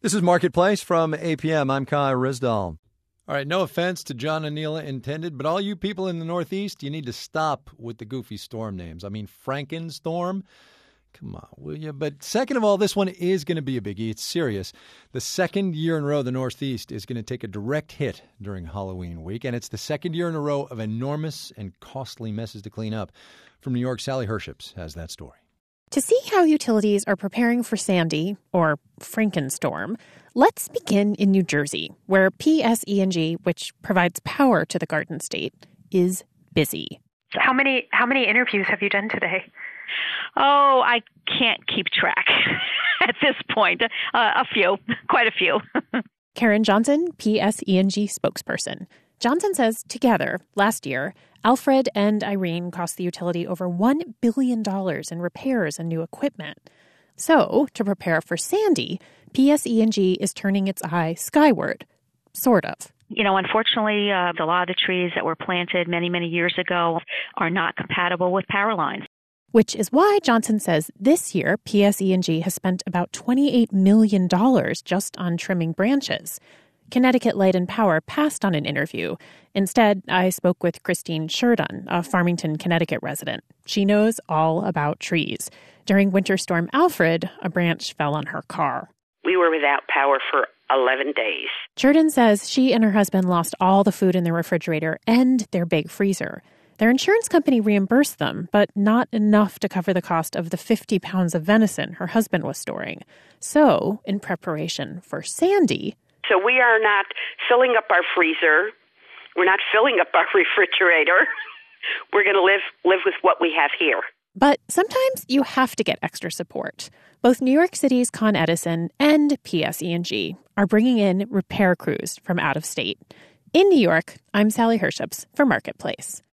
This is Marketplace from APM. I'm Kai Rizdal. All right, no offense to John and Neela intended, but all you people in the Northeast, you need to stop with the goofy storm names. I mean, Frankenstorm. Come on, will you? But second of all, this one is going to be a biggie. It's serious. The second year in a row the Northeast is going to take a direct hit during Halloween week, and it's the second year in a row of enormous and costly messes to clean up. From New York, Sally Herships has that story. To see how utilities are preparing for Sandy, or Frankenstorm, let's begin in New Jersey, where PSE&G, which provides power to the Garden State, is busy. How many interviews have you done today? Oh, I can't keep track at this point. A few, quite a few. Karen Johnson, PSE&G spokesperson. Johnson says together, last year, Alfred and Irene cost the utility over $1 billion in repairs and new equipment. So, to prepare for Sandy, PSE&G is turning its eye skyward, sort of. Unfortunately, a lot of the trees that were planted many, many years ago are not compatible with power lines. Which is why Johnson says this year, PSE&G has spent about $28 million just on trimming branches. Connecticut Light and Power passed on an interview. Instead, I spoke with Christine Sheridan, a Farmington, Connecticut resident. She knows all about trees. During Winter Storm Alfred, a branch fell on her car. We were without power for 11 days. Sheridan says she and her husband lost all the food in their refrigerator and their big freezer. Their insurance company reimbursed them, but not enough to cover the cost of the 50 pounds of venison her husband was storing. So, in preparation for Sandy... So we are not filling up our freezer. We're not filling up our refrigerator. We're going to live with what we have here. But sometimes you have to get extra support. Both New York City's Con Edison and PSE&G are bringing in repair crews from out of state. In New York, I'm Sally Herships for Marketplace.